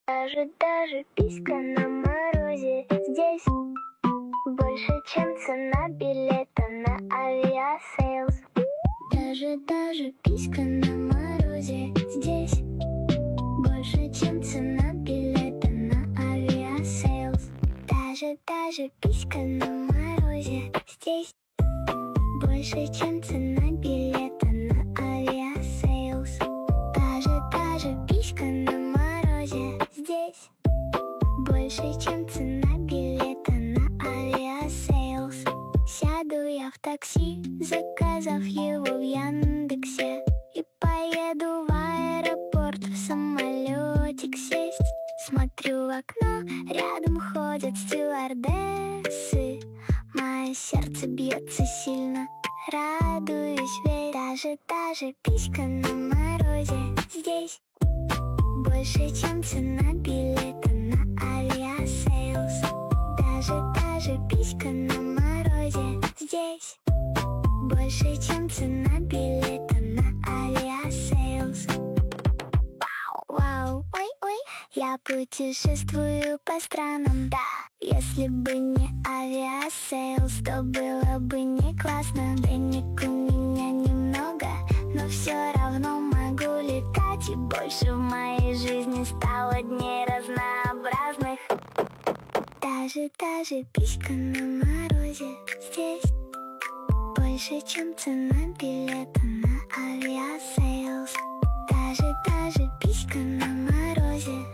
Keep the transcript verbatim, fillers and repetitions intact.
Даже, даже писька на морозе здесь больше, чем цена билета на авиасейлс. Даже, даже писька на морозе здесь больше, чем цена билета на авиасейлс. Даже, даже писька на морозе здесь больше, чем цена билета на авиасейлс. Даже, даже писька на морозе здесь больше, чем цена билета на авиасейлс. Сяду я в такси, заказав его в Яндексе, и поеду в аэропорт в самолетик сесть. Смотрю в окно, рядом ходят стюардессы. Мое сердце бьется сильно, радуюсь, ведь даже, даже писька на морозе здесь больше, чем цена билета на авиасейлс. Даже, даже писька на морозе здесь больше, чем цена билета на авиасейлс. Вау, вау, ой, ой, я путешествую по странам, да. Если бы не авиасейлс, то было бы не классно. Денег у меня немного, но все равно могу летать. И больше в моей жизни стало дней разнообразных. Даже, даже писька на морозе здесь больше, чем цена билета на авиасейлс. Даже, даже писька на морозе